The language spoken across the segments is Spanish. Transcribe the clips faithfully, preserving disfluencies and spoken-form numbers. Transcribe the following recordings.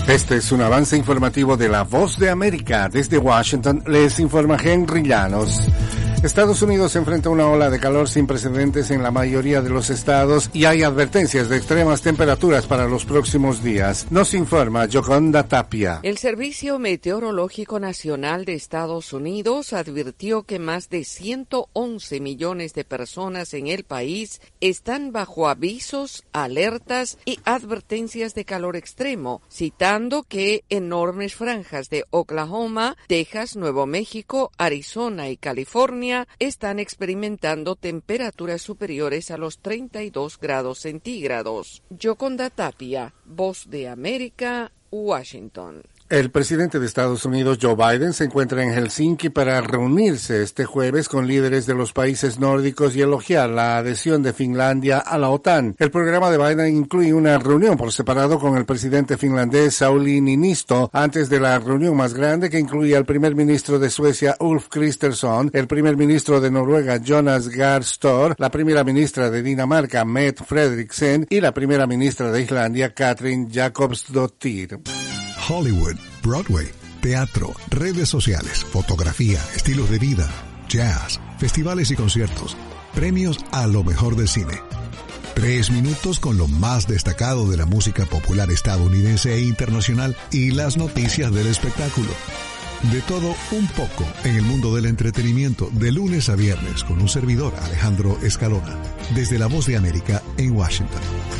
Este es un avance informativo de La Voz de América. Desde Washington les informa Henry Llanos. Estados Unidos se enfrenta a una ola de calor sin precedentes en la mayoría de los estados y hay advertencias de extremas temperaturas para los próximos días. Nos informa Yoconda Tapia. El Servicio Meteorológico Nacional de Estados Unidos advirtió que más de ciento once millones de personas en el país están bajo avisos, alertas y advertencias de calor extremo, citando que enormes franjas de Oklahoma, Texas, Nuevo México, Arizona y California están experimentando temperaturas superiores a los treinta y dos grados centígrados. Yoconda Tapia, Voz de América, Washington. El presidente de Estados Unidos, Joe Biden, se encuentra en Helsinki para reunirse este jueves con líderes de los países nórdicos y elogiar la adhesión de Finlandia a la OTAN. El programa de Biden incluye una reunión por separado con el presidente finlandés Sauli Niinisto antes de la reunión más grande que incluye al primer ministro de Suecia Ulf Kristersson, el primer ministro de Noruega Jonas Gahr Støre, la primera ministra de Dinamarca Mette Frederiksen y la primera ministra de Islandia Katrin Jakobsdottir. Hollywood, Broadway, teatro, redes sociales, fotografía, estilos de vida, jazz, festivales y conciertos, premios a lo mejor del cine. Tres minutos con lo más destacado de la música popular estadounidense e internacional y las noticias del espectáculo. De todo un poco en el mundo del entretenimiento de lunes a viernes con un servidor, Alejandro Escalona, desde La Voz de América en Washington.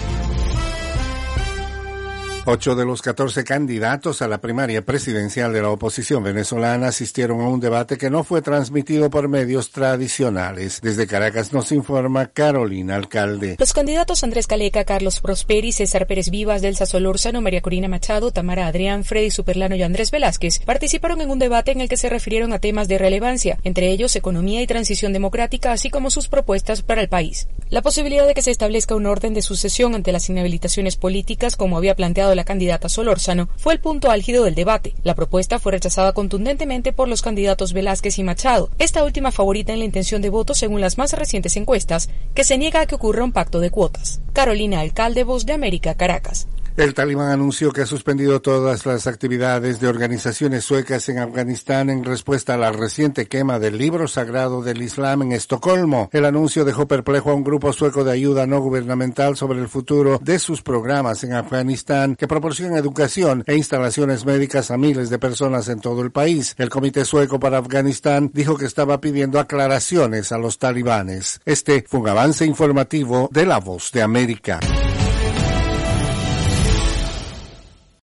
Ocho de los catorce candidatos a la primaria presidencial de la oposición venezolana asistieron a un debate que no fue transmitido por medios tradicionales. Desde Caracas nos informa Carolina Alcalde. Los candidatos Andrés Caleca, Carlos Prosperi, César Pérez Vivas, Delsa Solórzano, María Corina Machado, Tamara Adrián, Freddy Superlano y Andrés Velázquez participaron en un debate en el que se refirieron a temas de relevancia, entre ellos economía y transición democrática, así como sus propuestas para el país. La posibilidad de que se establezca un orden de sucesión ante las inhabilitaciones políticas, como había planteado la candidata Solórzano, fue el punto álgido del debate. La propuesta fue rechazada contundentemente por los candidatos Velázquez y Machado, esta última favorita en la intención de voto según las más recientes encuestas, que se niega a que ocurra un pacto de cuotas. Carolina Alcalde, Voz de América, Caracas. El Talibán anunció que ha suspendido todas las actividades de organizaciones suecas en Afganistán en respuesta a la reciente quema del libro sagrado del Islam en Estocolmo. El anuncio dejó perplejo a un grupo sueco de ayuda no gubernamental sobre el futuro de sus programas en Afganistán, que proporcionan educación e instalaciones médicas a miles de personas en todo el país. El Comité Sueco para Afganistán dijo que estaba pidiendo aclaraciones a los talibanes. Este fue un avance informativo de La Voz de América.